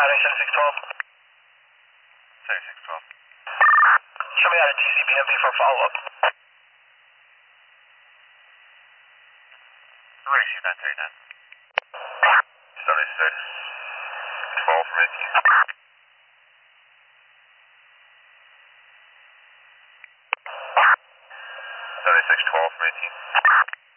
out 7612. 7612. Show me out a DCPMP for follow-up. Receive 939. 7612 from 18. 7612 from 18.